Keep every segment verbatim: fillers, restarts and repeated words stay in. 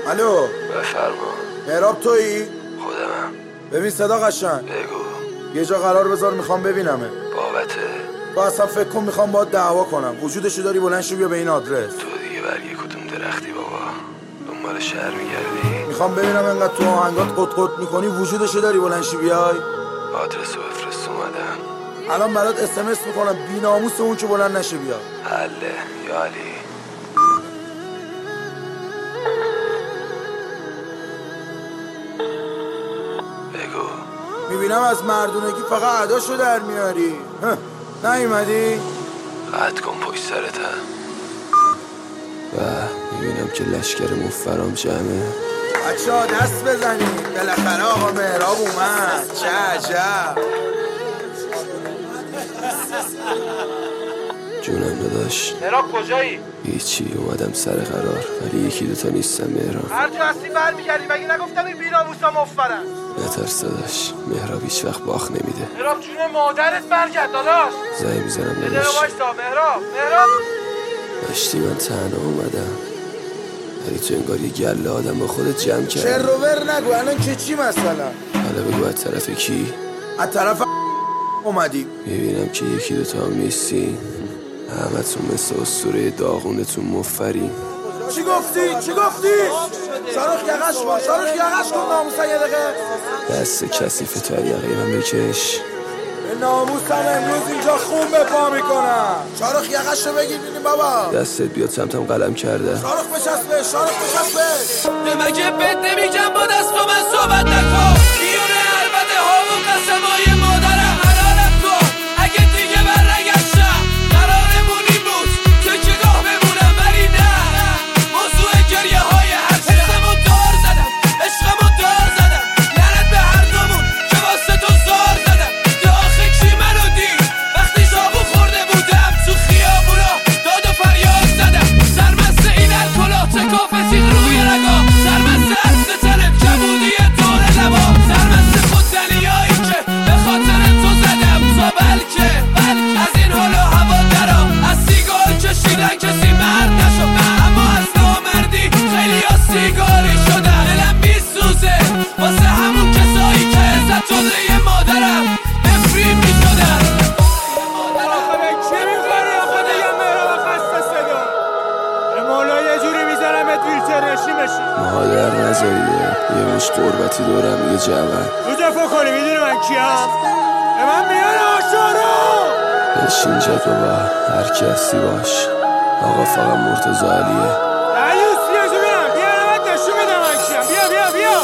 الو بفرما. مهراب تویی؟ خودمم. ببین صدا قشنگ بگو. یه جا قرار بذار میخوام ببینمه. بابته؟ تو اصلا فکر کن میخوام باید دعوا کنم. وجودشو داری بلند شو بیا به این آدرس. تو دیگه برگه کدوم درختی بابا؟ دنبال شهر میگردی؟ میخوام ببینم انقدر تو آهنگات قط قط میکنی وجودشو داری بلند شو بیای. آدرسو بفرست اومدم. الان برات اس ام اس میکنم بی ناموس اون که بلند نشه بیا. حله یا علی. بگو. میبینم از مردونگی فقط عداشو در میاری. نیومدی؟ قد کن پشت سرتم. و میبینم که لشکر مفرام جمعه. بچه ها دست بزنید بالاخره آقا مهراب اومد. چه عجب. جونم داداش. مهراب کجایی؟ هیچی اومدم سر قرار ولی یکی دوتا نیستم مهراب. هر جا هستی برمیگردی مگه نگفتم این بی‌ناموسا مفرن؟ نترس داداش مهراب هیچ وقت باخت نمیده. مهراب جون مادرت برگرد داداش. زنگ میزنم یه داداش. دقیقه وایسا مهراب. مهراب داشتی من تنها اومدم ولی تو انگار یه گله آدم با خودت جمع کرد. چه روور نگو الان که چی مثلا؟ حالا بگو از طرف کی؟ از طرف اومدی. میبینم که یکی دوتا هم نیستی. همتون مثل اسطوره داغونتون مفری. چی گفتی؟ چی گفتی؟ شارخ یقش کن شارخ یقش کن ناموسا یه دقیقه. دست کثیف تو یقه من بکش. به ناموسم امروز اینجا خون به پا میکنم. شارخ یقش رو بگیر بینیم بابا. دستت بیاد سمتم قلم کرده. شارخ بچسبه شارخ بچسبه. مگه بد نمیگم با دست و من صحبت نکن. بیونه البته ها و قسمای مادرم حلالم کن. اگه دیگه برنگشتم قرارمون این بود که که گاه بمونم ولی نه. موضوع گریه های هر حسمو دار زدم عشقمو دار زدم. لعنت به هر دومون که واسه تو زار زدم. یا آخه کی منو دید وقتی شابو خورده بودم تو خیابونا داد و فریاد زدم. سرمست این الکلا تکاف تیغ روی رگا. سرمست عرض تنم کبودی دور لبا. سرمست خودتنیایی که به خاطر تو زدم. تو بلکه بلکه از این حالا هوا درا. از سیگار کشیدن کسی مرد نشد اما از نامردی خیلی ها سیگاری شدن. دلم میسوزه واسه همون کسایی که عزت جلوی مادرم نفرین میشدن. آخه چی میخوری آخه دیگه مهراب خسته صدا. به مولا یه جوری میذارمت ویلچر نشین بشی. مادر نذاریده یه مش قربتی دارم یه جوان. رو دفاع کنی میدونی من کیم؟ به من میان آشارو. بشین جد بابا هر کی هستی باش. آقا فقط مرتضی علیه. دریوس بیا جو بینم بیا نمت نشون بدم من کیم. بیا بیا بیا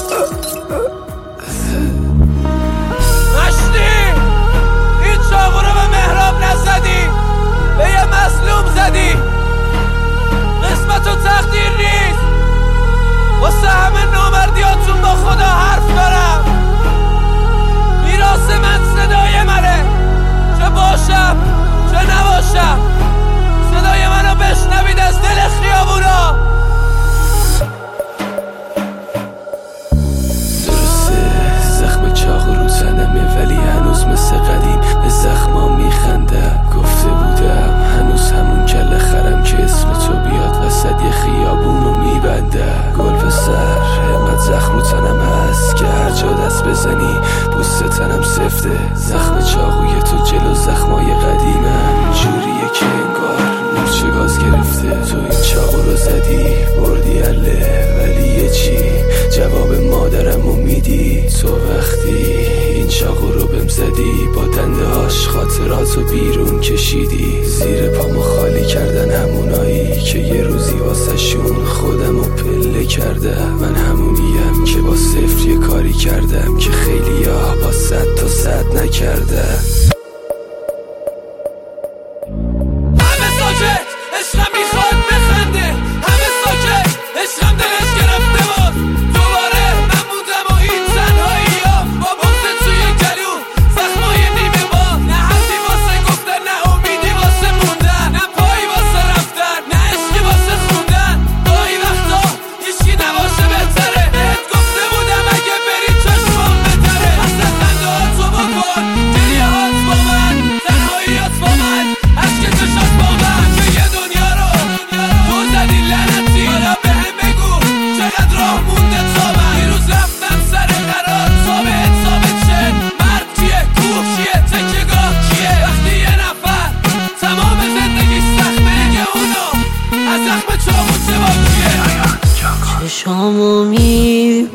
مشتی این چاقو رو به مهراب نزدی به یه مظلوم زدی. قسمت و تقدیر نیست واسه همه نامردیاتون با خدا حرف دارم. میراث من صدای منه چه باشم چه نباشم. صدای منو بشنوید از دل خیابونا. درسته زخم چاقو رو تنمه ولی هنوز مثل قدیم به زخما میخندم. گفته بودم هنوز همون کله خرم که اسم تو بیاد وسط یه خیابونو میبندم. گل به سر همت زخم رو تنم هست که هر جا دست بزنی پوست تنم سفته. زخم چاقوی تو جلو زخمای قدیمم جوریه که انگار مورچه گاز گرفته. تو این چاقو رو زدی بردی اله ولی یه چی جواب مادرمو میدی. تو وقتی این چاقو رو بهم زدی با دنده هاش خاطراتو بیرون کشیدی. زیر پامو خالی کردن همونایی که یه روزی واسه شون خودمو پله کرده. من همونیم که با صفر یه کاری کردم که خیلی ها با صد تا صد نکرده. همه ساکت عشقم میخواد بخنده. همه ساکت عشقم دلش گرفته بود. دوباره من بودم و این تنهایی ها با بغض توی گلو زخمای نیمه با. نه حرفی واسه گفتن نه امیدی واسه موندن. نه پایی واسه رفتن نه عشقی واسه خوندن. گاهی وقتا هیچکی نباشه بهتره. بهت گفته بودم اگه بری چشمام بتره. اصلا خنده ها تو بکن گریه هات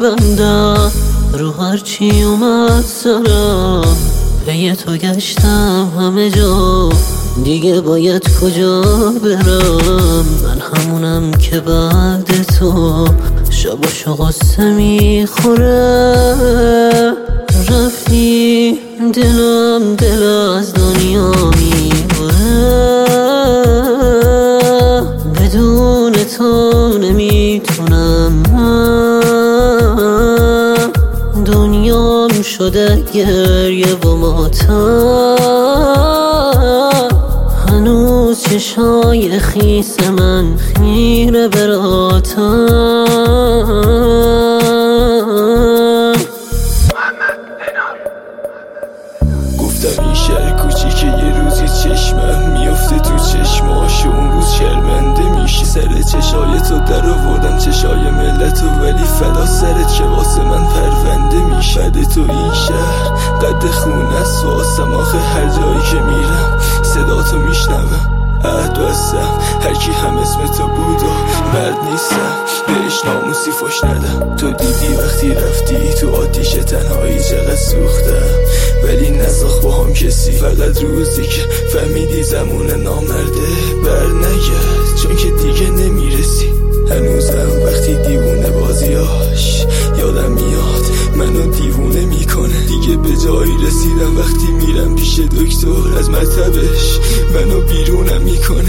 میبندم رو هرچی اومد سرم، پی تو گشتم همه جا، دیگه باید کجا برم؟ من همونم که بعد تو شب و شغسته میخوره، رفتی دلم دل از دنیا میبره، بدون تو نمیتونم، دنیام شده گریه و ماتم، هنوز چشای خیس من خیره براتم. گفتم این شهر کوچیکه یه روزی چشمم میفته تو چشماش و اون روز شرمنده میشه، سر چشای تو در آوردم چشای ملتو، ولی فدا سرت که واسه من پرونده میشه. بعد تو این شهر قد خونه است واسم، آخه هر جایی که میرم صدا تو میشنوم، عهد بستم هرکی هم اسم تو بود و مرد نیستم بهش ناموسی فش ندم. تو دیدی وقتی رفتی تو آتیش تنهایی چقدر سوختم، ولی نساخت با هم کسی، فقط روزی که فهمیدی زمون نامرده بر نگرد، چون که دیگه نمیرسی. هنوزم وقتی دیوونه بازیاش یادم میاد منو دیوونه میکنه، دیگه به جایی رسیدم وقتی میرم پیش دکتر از مطبش منو بیرونم میکنه.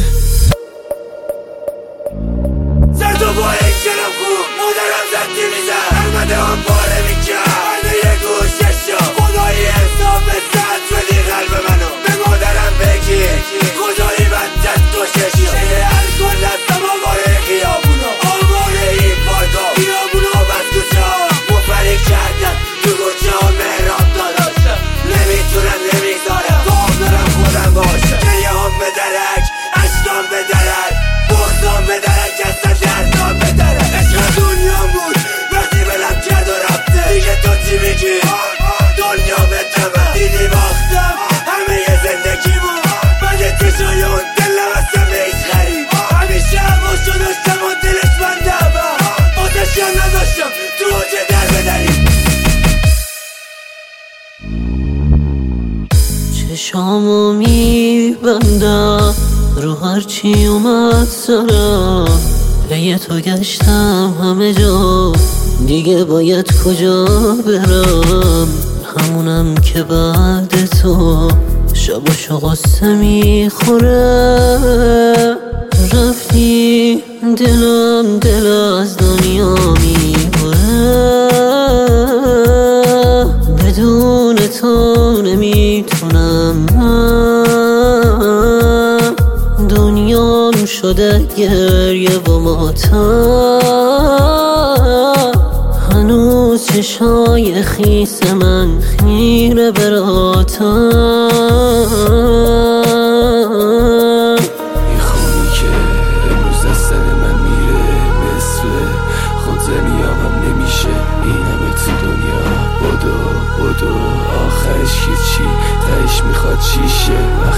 زد و با این کلم خوب مادرم زد میزن، ارمده هم پاره میکرد برده یه گوشه شد، خدایی حساب زد بدی قلب منو به مادرم بگی، کجایی بدت گوشه شد، چه هر کل هستم آقای خیابونا، آقای این پارکا خیابونا بس گوشه ها مفری کردن تو گوشه ها مهراب داداشم، نمیتونم نمیذارم دارم خودم باشم، جریه هم به درک عشقام به درک بختام به درک اصلا دردام به درک، عشق دنیا بود وقتی بلم کرد و رفته، دیگه تو چی میگی؟ دنیا به تمام دیدی باختم همه یه زندگی بود، بعد چشای اون دلم اصلا بهش غریب، همیشه هماشو داشتم و دلش من دعبم بازش هم نداشتم تو اوجه در بدریم. چشامو میبندم رو هرچی اومد سرم، پی تو گشتم همه جا، دیگه باید کجا برم؟ همونم که بعد تو شب و شغسته میخوره، رفتی دلم دل از دنیا میبره، بدون تو نمیتونم، دنیام شده گریه و ماتم، هنوز چشای خیس من خیره براتم. این خونی که امروز از سر من میره مثل خودزنی هم نمیشه، این همه تو دنیا بدو بدو آخرش که چی تهش میخواد چیشه؟